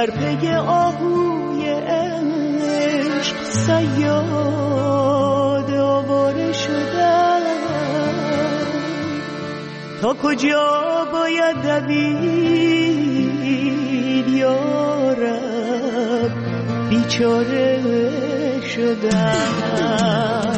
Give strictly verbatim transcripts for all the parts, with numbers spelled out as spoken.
در پی آهوی عشق صیاد آواره شدم. تا کجا باید دوید یارب بیچاره شدم.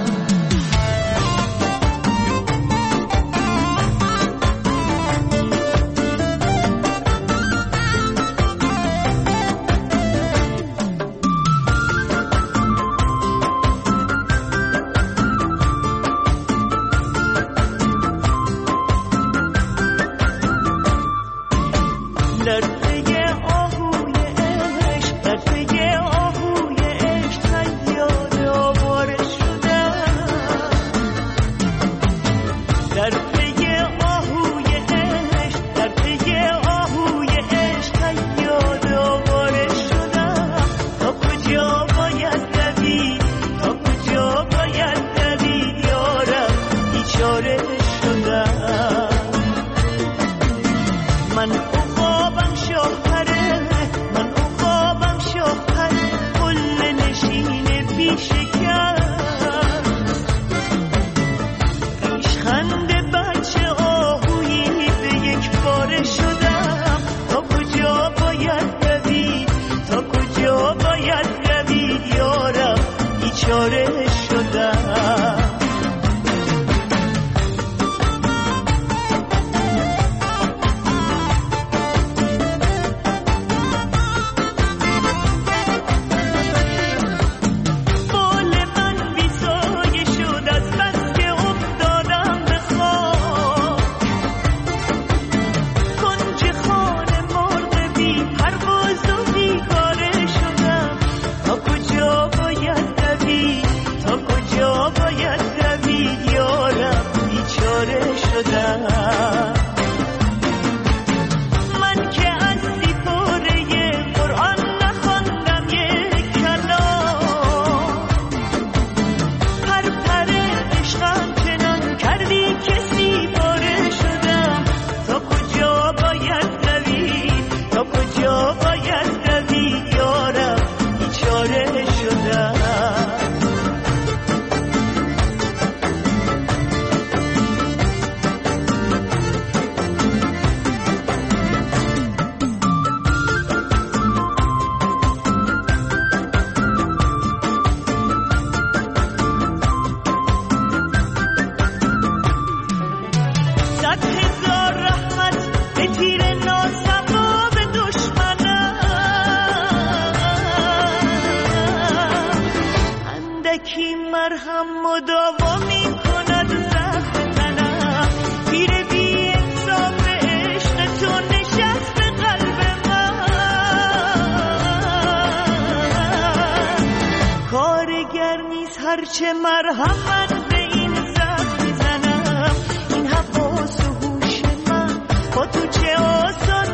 هرچه مرهمت به این زخم میزنم، این حواس و هوش من با تو چه آسان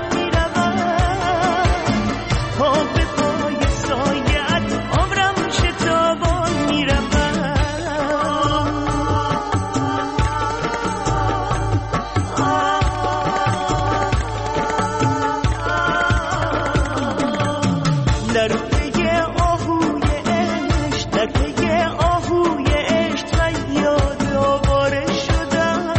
میروم. تا به پای سایت عمرم شتابان میروم. در پی آهوی عشق، در پی آهوی عشق صیاد آواره شدم.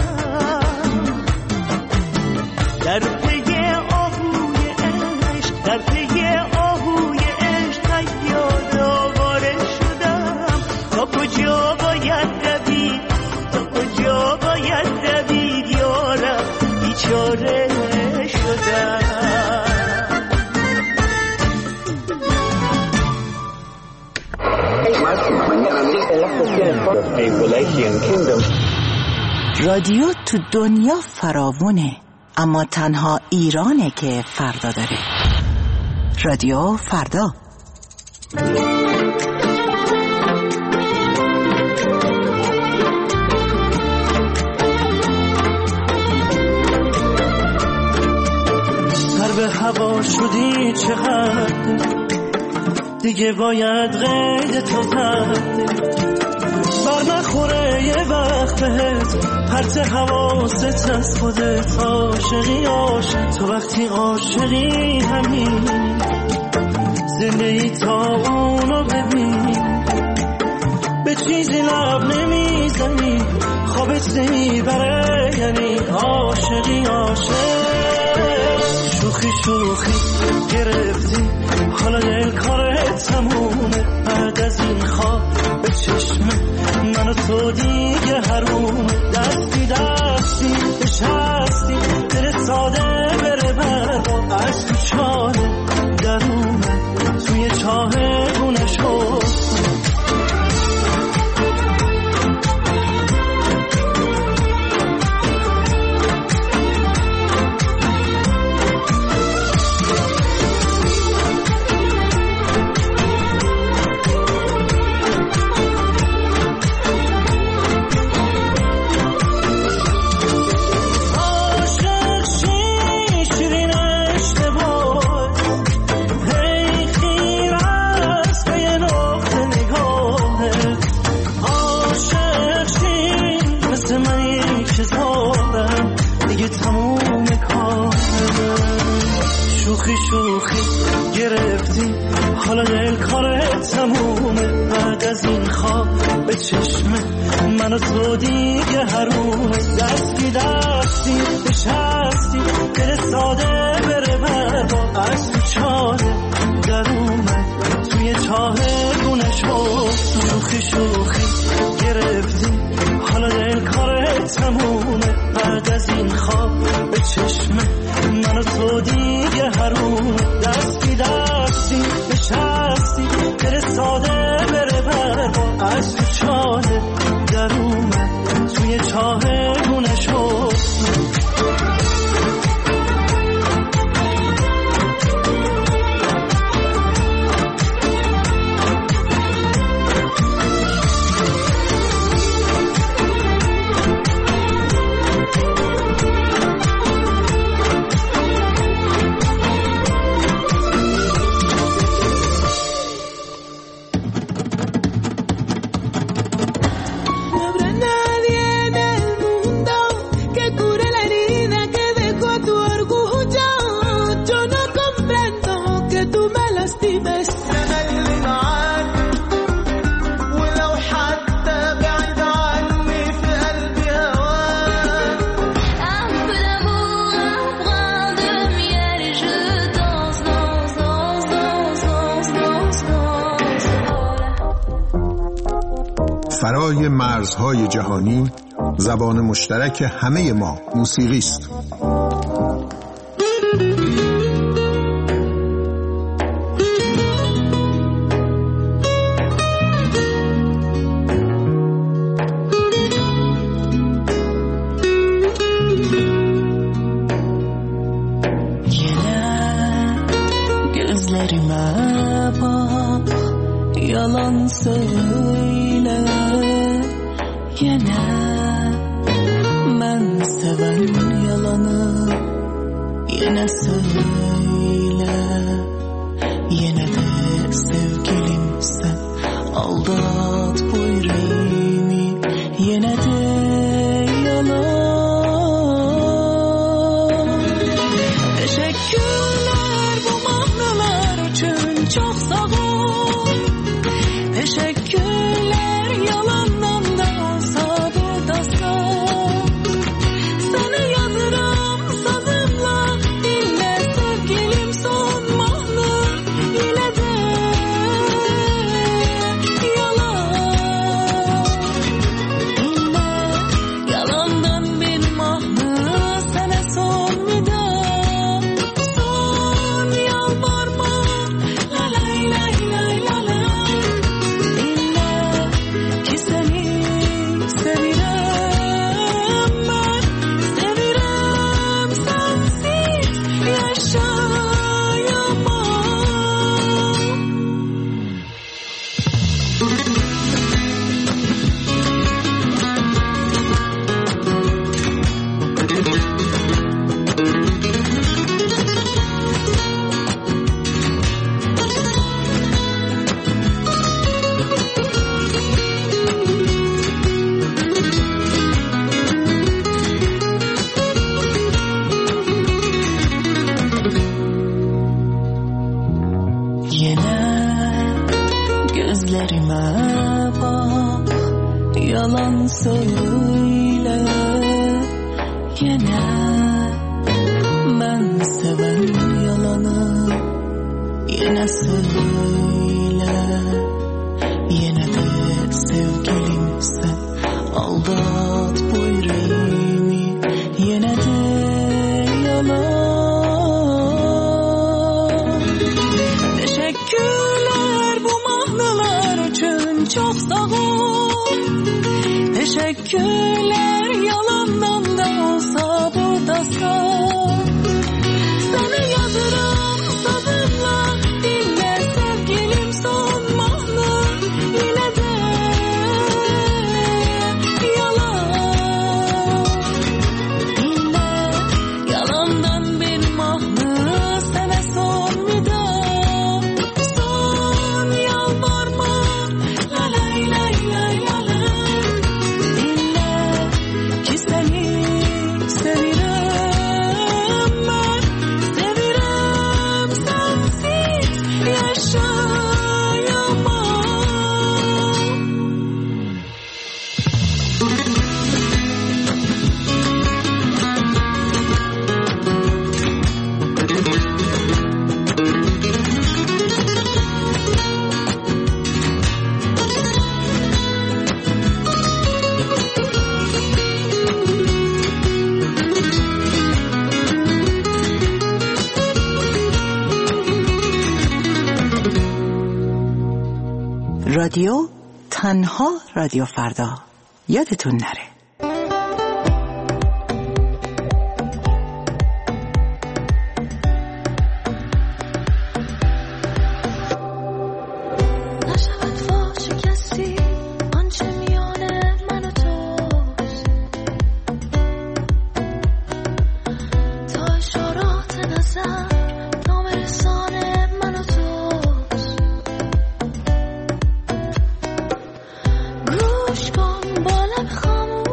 در پی آهوی عشق، در پی آهوی عشق صیاد آواره شدم. تا کجا باید دوید، تا کجا باید دوید یارم، بیچاره شدم. رادیو تو دنیا فراوونه، اما تنها ایرانه که فردا داره. رادیو فردا. سر به هوا شدی چقدر، دیگه باید قید تو زد. بر نخوره یه وقت بهت پرت حواست از خودت. عاشقی عاشق تو وقتی عاشقی همین زنده ای تا اونو ببین، به چیزی لب نمیزنی، خوابت نمیبره، یعنی عاشقی عاشق. شوخی شوخی گرفتی، حالا دل کارت تمومه، بعد از این خواب به چشمه من و تو دیگه حرومه. دستی دستی نشستی، دل ساده بره بردا، از تو چاله درونه توی چاه گونه شد. شوخی شوخی گرفتی، حالا دل کارت تمومه، بعد از این خواب به چشمه من و تو دیگه حرومه. دستی دستی نشستی، دل ساده بره بردا، از تو چاله درومه توی چاه گونه شد. شوخی شوخی گرفتی، حالا دل کارت تمومه، بعد از این خواب به چشمه من و تو دیگه حرومه. دستی دستی نشستی، دل ساده بره بردا، از تو چاله درومه توی چاه گونه شد. فرای مرزهای جهانی، زبان مشترک همه ما موسیقی است. Yalan söyle yine, ben seven yalanı yine söyle. Yine de sevgilim sen aldat bu yüreğimi, yine de yalan. Teşekkürler bu manalar için, çok sağ ol. Teşekkürler yalandan da olsa buradasın. Seni yazırım sazımla, dinle sevgilim son mahnı, yine de yalan. Dinle yalandan bir mahnı, sana son vida, son yalvarma, la lay lay lay la la. You know gözlerime bak, yalan söyle yine. Ben seven yalanı yine söyle. Yine de sevgilim sen aldat bu yüreğimi, yine de yalan. Teşekkürler bu mahnılar için, çok sağ ol. Teşekkürler yalandan da olsa buradasın. Sana yazırım sabırla, dinle sevgilim son mahnı, yine de yalan. Dinle yalandan bir mahnı, sana son vida. Son yalvarma, la lay lay lay la lay. Dinle ki seni seviyorum ben, seviyorum sensiz yaşayamam. رادیو تنها رادیو فردا، یادتون نره. نشود فاش کسی آنچه میان من و توست، تا اشارات نظر نامرسان من و توست. گوش کن با لب خاموش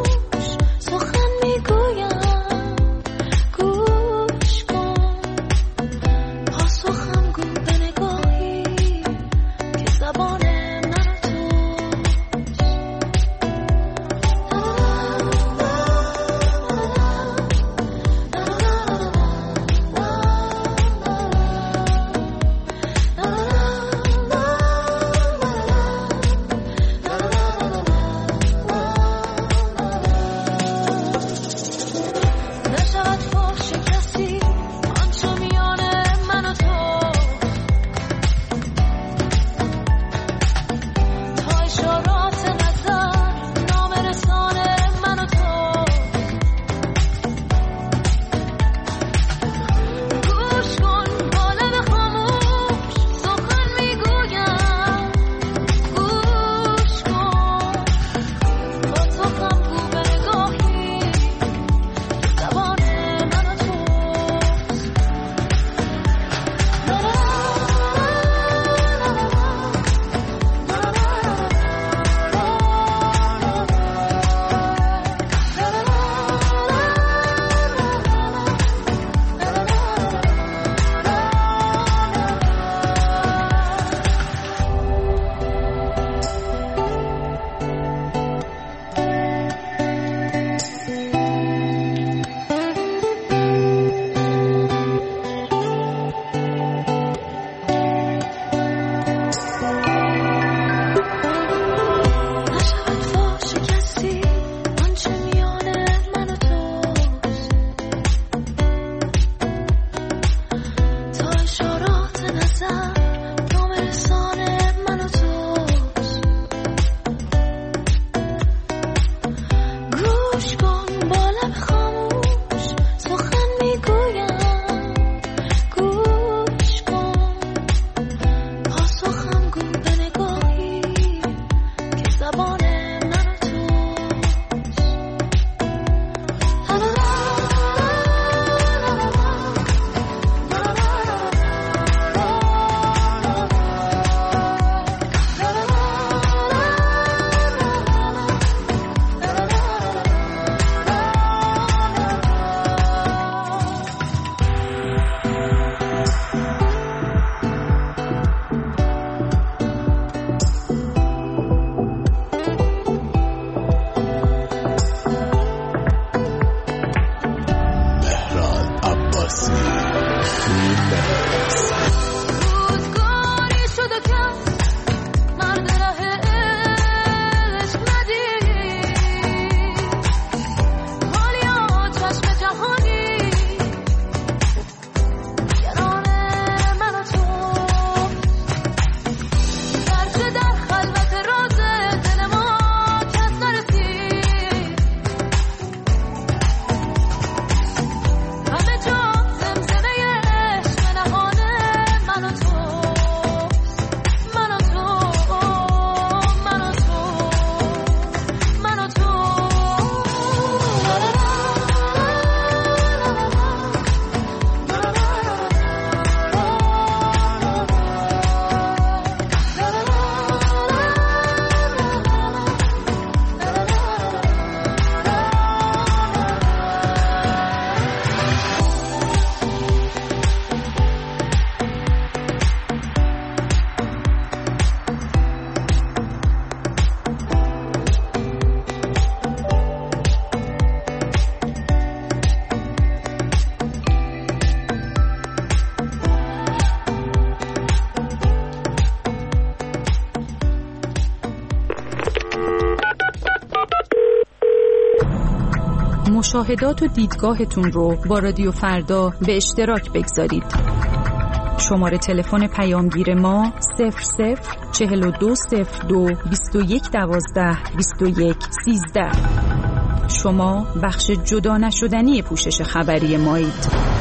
مشاهدات و دیدگاهتون رو با رادیو فردا به اشتراک بگذارید. شماره تلفن پیامگیر ما صفر صفر چهل و دو صفر دو بیست و یک دوازده بیست و یک سیزده. شما بخش جدا نشدنی پوشش خبری مایید.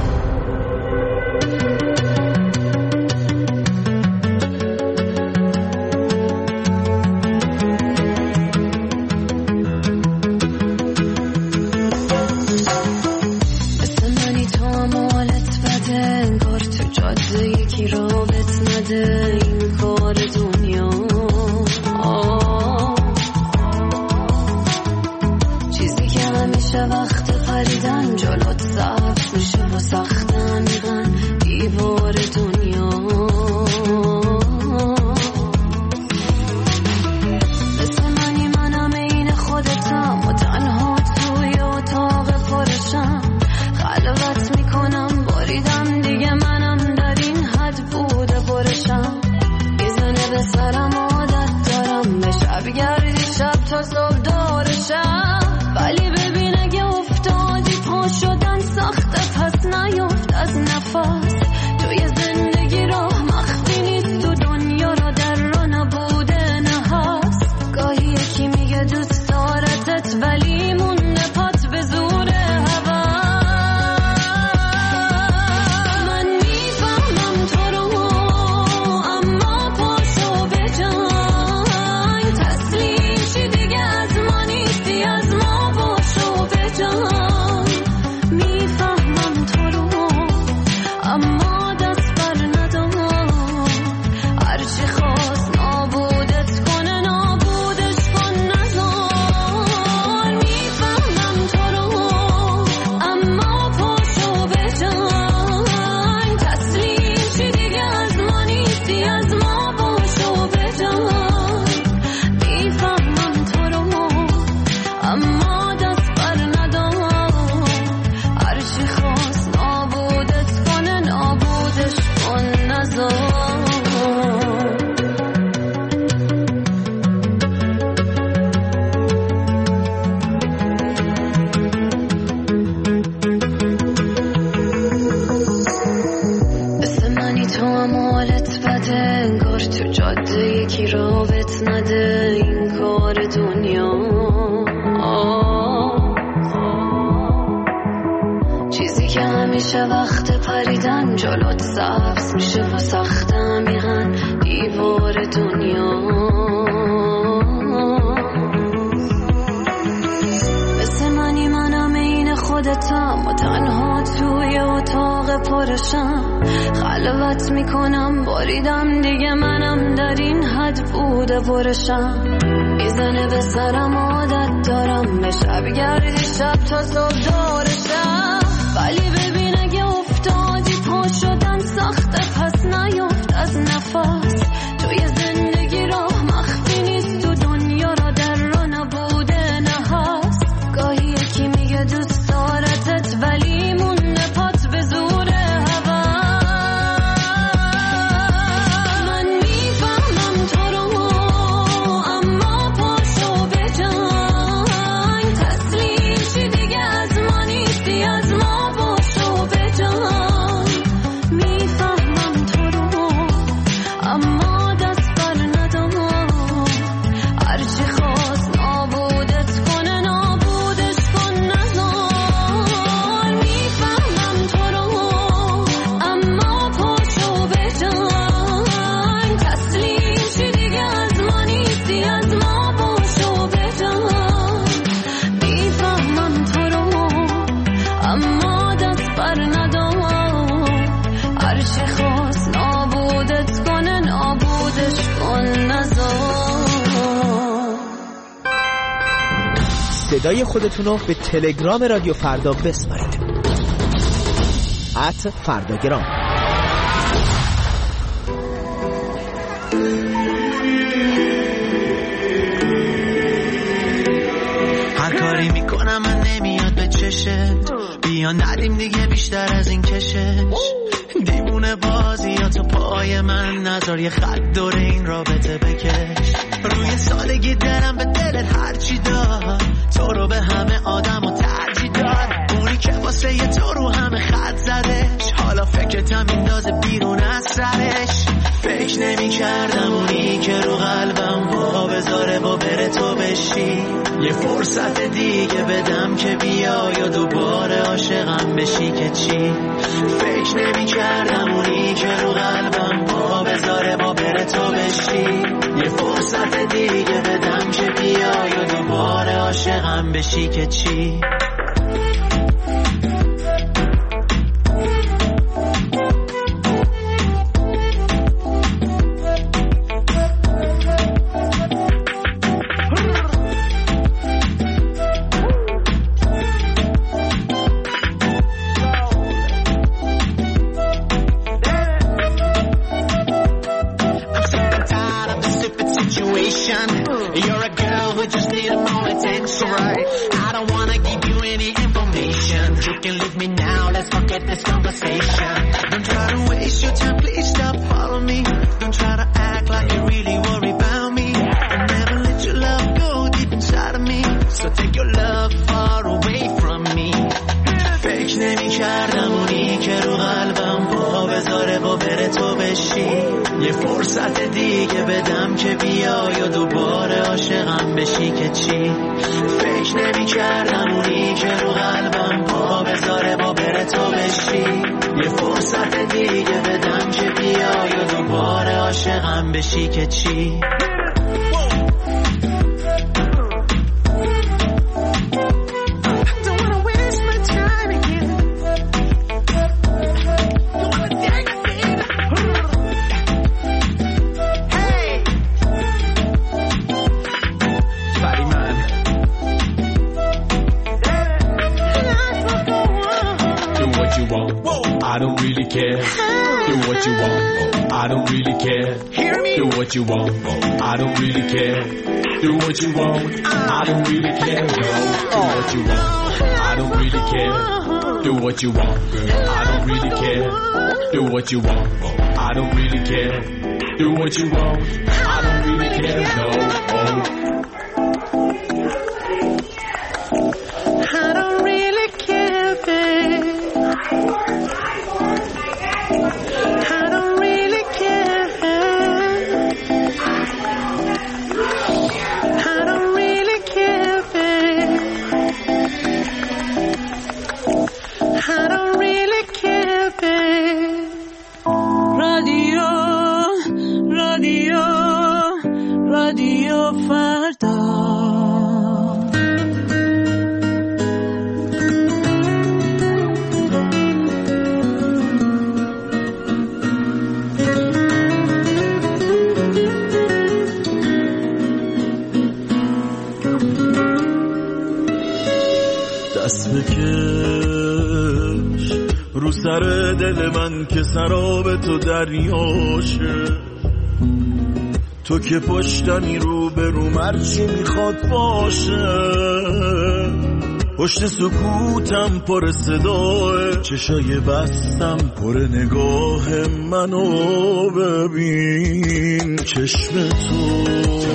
میزنه به سرم عادت دارم به شب گردی شب تا صبح دارشم ولی ببین اگه افتادی پا شدن سخته پس نیفت از نفس توی زندگی راه مخفی نیست تو دنیا را در را نبوده نه هست گاهی یکی میگه دوست دارتت ولی مونده پات به زوره صدای خودتون رو به تلگرام رادیو فردا بسپارید. ات فرداگرام. هر کاری میکنم من نمیاد به چشت، بیا ندیم دیگه بیشتر از این کشش. دیوونه بازی یا تو پای من نذار یه خط دور این رابطه بکش. روی سادگی دلم به دلت هرچی داد، تو رو به همه آدم و ترجیح فکر نمی کردم اونی که رو قلبم پا بذاره با بره تو بشی، یه فرصت دیگه بدم که بیا یا دوباره عاشقم بشی که چی. فکر نمی کردم اونی که رو قلبم پا بذاره با بره تو بشی، یه فرصت دیگه بدم که بیا یا دوباره عاشقم بشی که چی. You're a girl who just needs more attention. Right. I don't wanna give you any information. You can leave me now, let's forget this conversation. Don't try to waste your time, please stop following me. Don't try to act like you really worry about me. I'll never let your love go deep inside of me. So take your love far away from me. فکر نمی کردم اونی که رو قلبم پا بذاره با بره تو بشی، یه فرصت دیگه بدم که بیا یا دوباره عاشقم بشی که چی. فکر نمی کردم اونی که رو قلبم پا بذاره با بره تو بشی، یه فرصت دیگه بدم که بیا یا دوباره عاشقم بشی که چی. I don't really care. Do what you want. I don't really care. Do what you want. I don't really care. Do what you want. I don't really care. No. Do what you want. I don't really care. Do what you want. I don't really care. Do what you want. I don't really care. Do what you want. I don't really care. No. Oh. I don't really care, babe. I don't really care. I don't really care, babe. I don't really care, babe. رادیو رادیو رادیو فردا. دست بکش رو سر دل من که سراب تو دریاشه، تو که پشتمی رو به رو مرچی میخواد باشه، پشت سکوتم پر صداه، چشای بستم پر نگاه منو ببین. چشم تو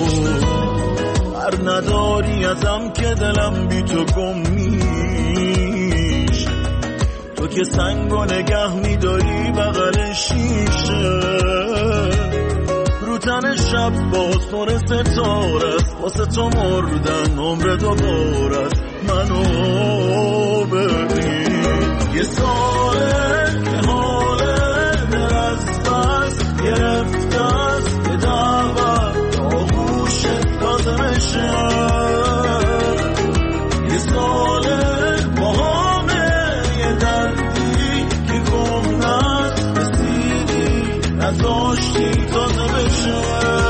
بر نداری ازم که دلم بی تو گم میش، تو که سنگو نگه میداری بغل شیشه، رو تن شب باز پر ستاره است، واسه تو مردن عمر دوباره است، منو ببین. یه ساله که حال دل از بس گرفته است، یه دعوت آغوشت داده بشه، یه ساله با همه یه دردی که گم نست رسیدی نذاشتی تازه بشه.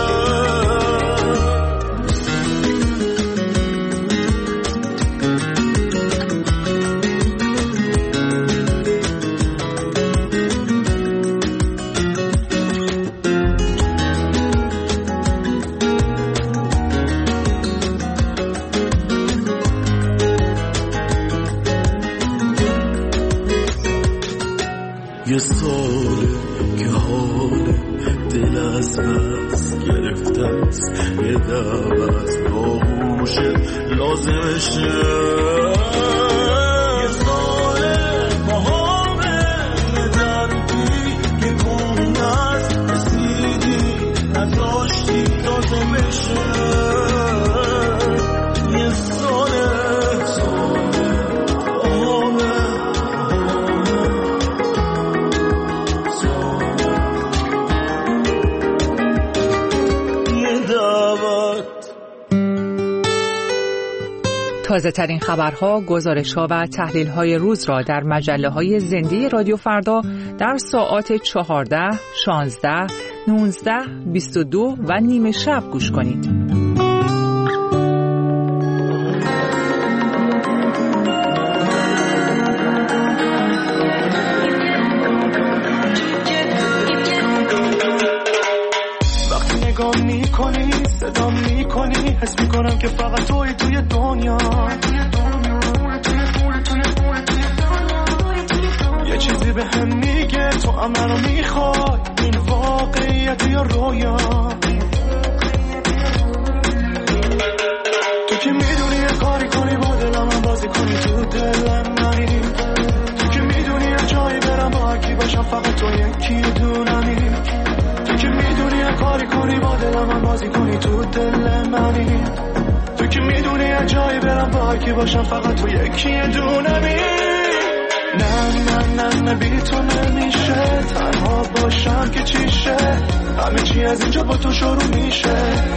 یه ساله که حال دل از بس گرفته است، یه دم از باهوشت لازمشه، یه ساله با همه یه دردی که گم نست رسیدی تازه ترین خبرها، گزارش‌ها و تحلیل‌های روز را در مجله‌های زنده رادیو فردا در ساعات چهارده، شانزده، نوزده، بیست و دو و نیمه شب گوش کنید. صدا میکنی حس میکنم که فقط توی توی دنیا یه چیزی به هم میگه تو هم منو میخوای این واقعیت یا رویا تو که میدونی یه کاری کنی با دلم هم بازی کنی تو دلم منی تو که میدونی یه جایی برم با هرکی باشم فقط تو یکی دونمی که میدونی یه کاری کنی با دلم هم بازی کنی تو دل منی تو که میدونی یه جایی برم با هرکی باشم فقط تو یکی دونمی نه نه نه نه بی تو نمیشه تنها باشم که چیشه همه چی از اینجا با تو شروع میشه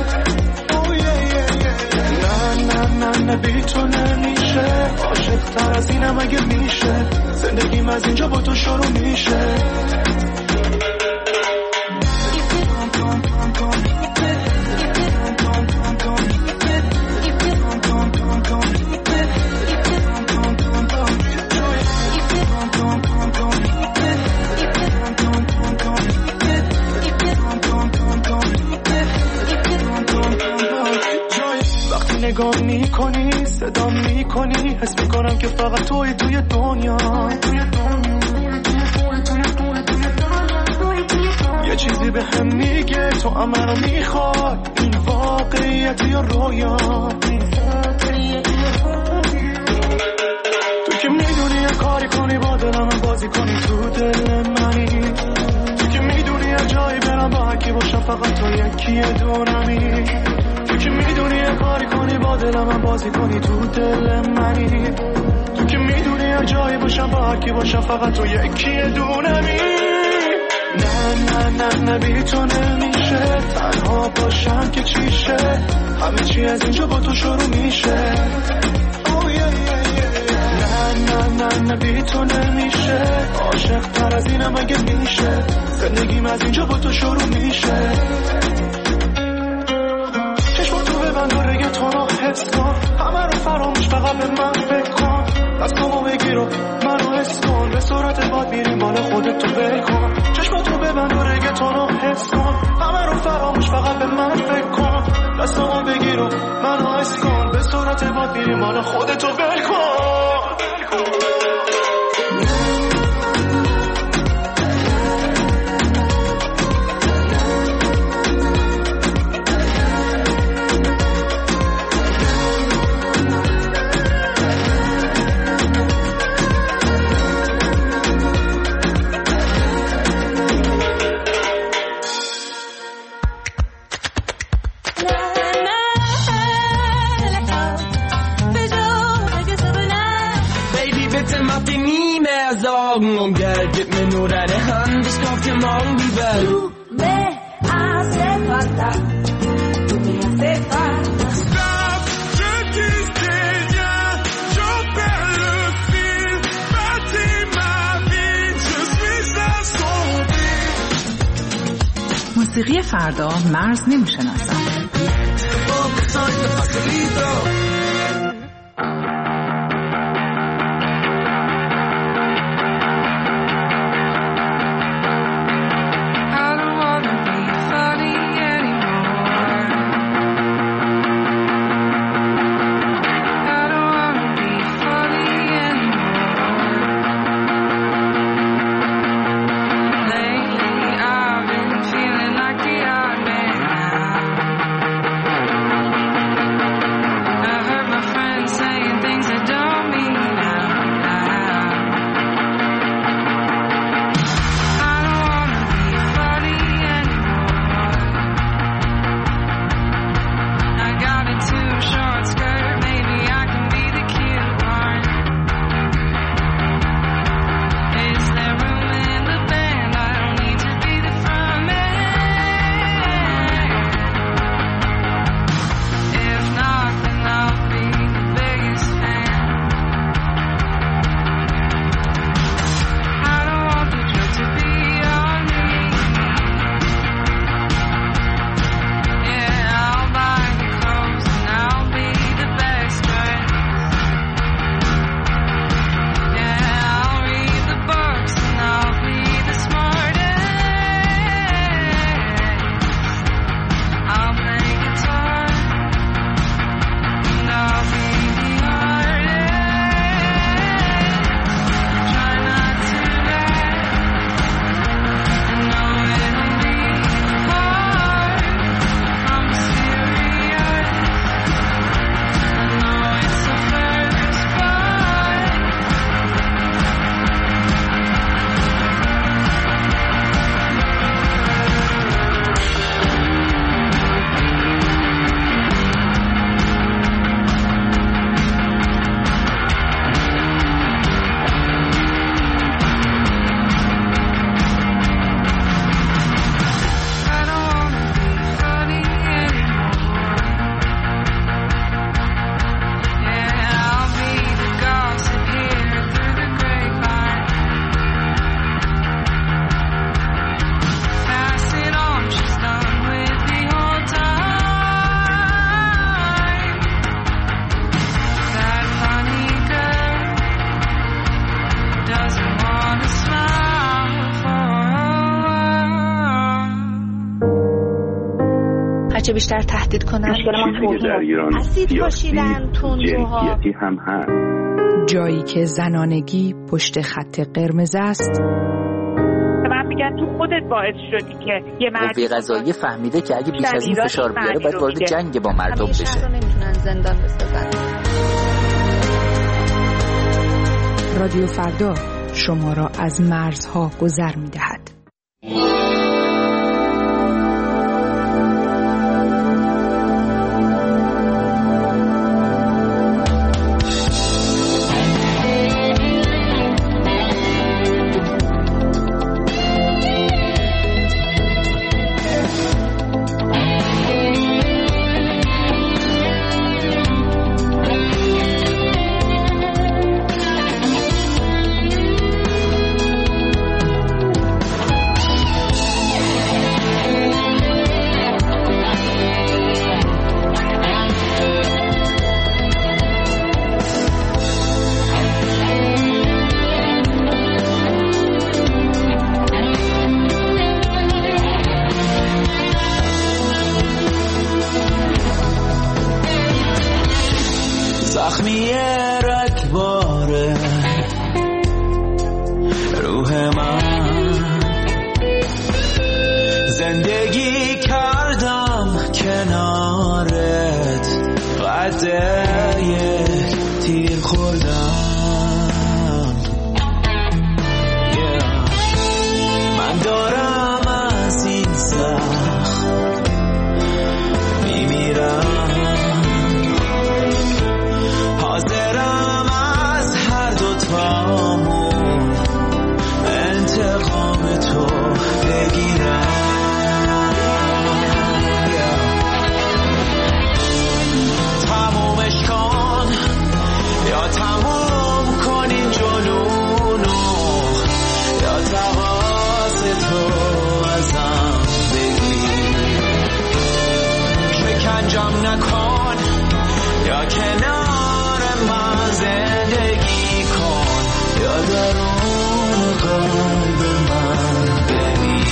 نه نه نه نه بی تو نمیشه عاشق تر از اینم اگه میشه زندگیم از اینجا با تو شروع میشه نگاه میکنی صدا میکنی حس میکنم که فقط توی توی دنیا یه چیزی به هم میگه تو هم منو میخوای این واقعیت یا رویا تو که میدونی یه کاری کنی با دلم بازی کنی تو دل منی تو که میدونی یه جایی برم با هرکی باشم فقط تو یکی دونمی تو که میدونی یه کاری کنی با دلم هم بازی کنی تو دل منی تو که میدونی یه جایی باشم با هرکی باشم فقط تو یکی دونمی نه نه نه نه بی تو نمیشه تنها باشم که چیشه همه چی از اینجا با تو شروع میشه نه نه نه نه بی تو نمیشه عاشق تر از اینم اگه میشه زندگیم از اینجا با تو شروع میشه بنداره تو رو حس کن همه رو فراموش فقط به من فکر کن دستامو بگیر و منو حس کن به صورت باد میریم بالا خودت تو ول کن چشماتو ببند و رگتون رو حس کن همه رو فراموش فقط به من فکر کن دستامو بگیر و منو حس کن به صورت باد میریم بالا خودت تو ول کن Und Geld, gib mir nur deine Hand, ich kauf dir morgen die Welt. Du me hace falta, tu me hace falta. Stop, je disais rien, j'en perds le fil. Bâtis ma vie, je suis assombri. موسیقی فردا مرز نمیشناسم. Lately I've been feeling like the odd man out. بیشتر تهدید کنن. مشکل ما در ایران اسید پاشیدن، تندروها، جنسیتی هم هست. جایی که زنانگی پشت خط قرمز است. من میگم تو خودت باعث شدی که یه مرد قوه قضاییه فهمیده که اگه بیش از این فشار بیاره باید وارد جنگ با مردم بشه. شهر رو نمیتونن زندان بسازن. رادیو فردا شما را از مرزها گذر می‌دهد. زخمی رگباره روح من، زندگی کردم کنارت، قطعه یک تیر خوردم. yeah. من دارم از این سخت میمیرم، حاضرم از هر دوتامون انتقام تو بگیرم. تمومش کن یا تموم کن این جنونو، یا تقاص تو ازم بگیر. شکنجم نکن یا کنار من زندگی کن، یا درون قلب من بمیر.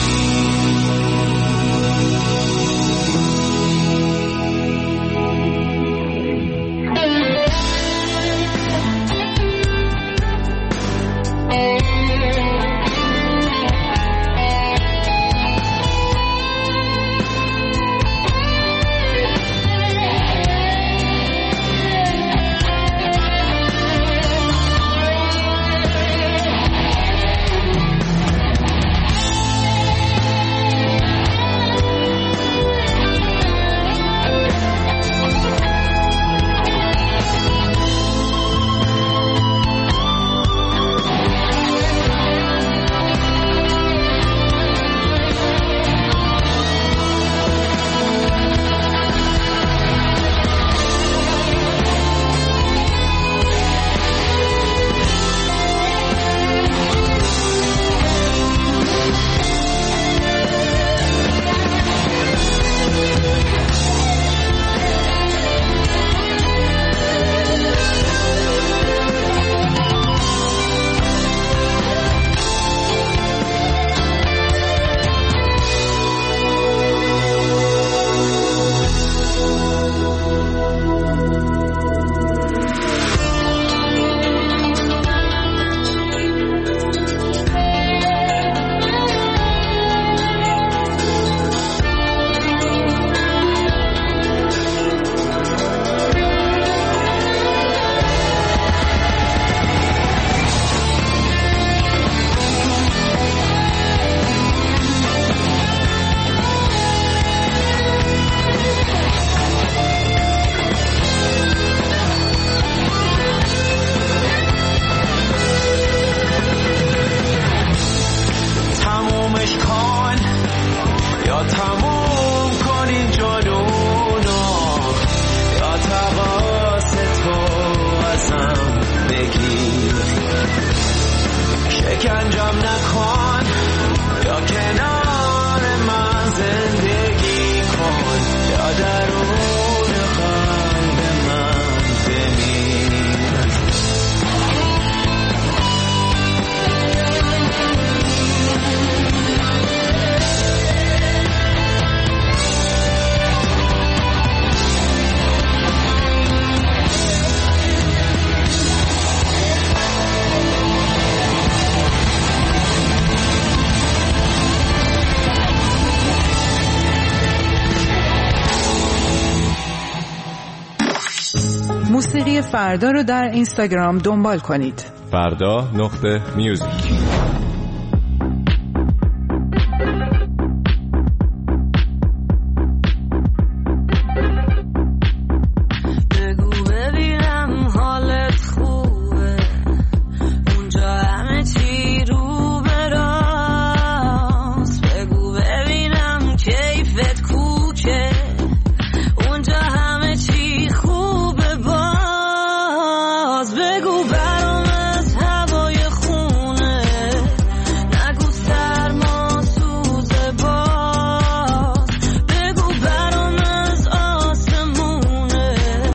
موسیقی فردا رو در اینستاگرام دنبال کنید. فردا نقطه میوزیک.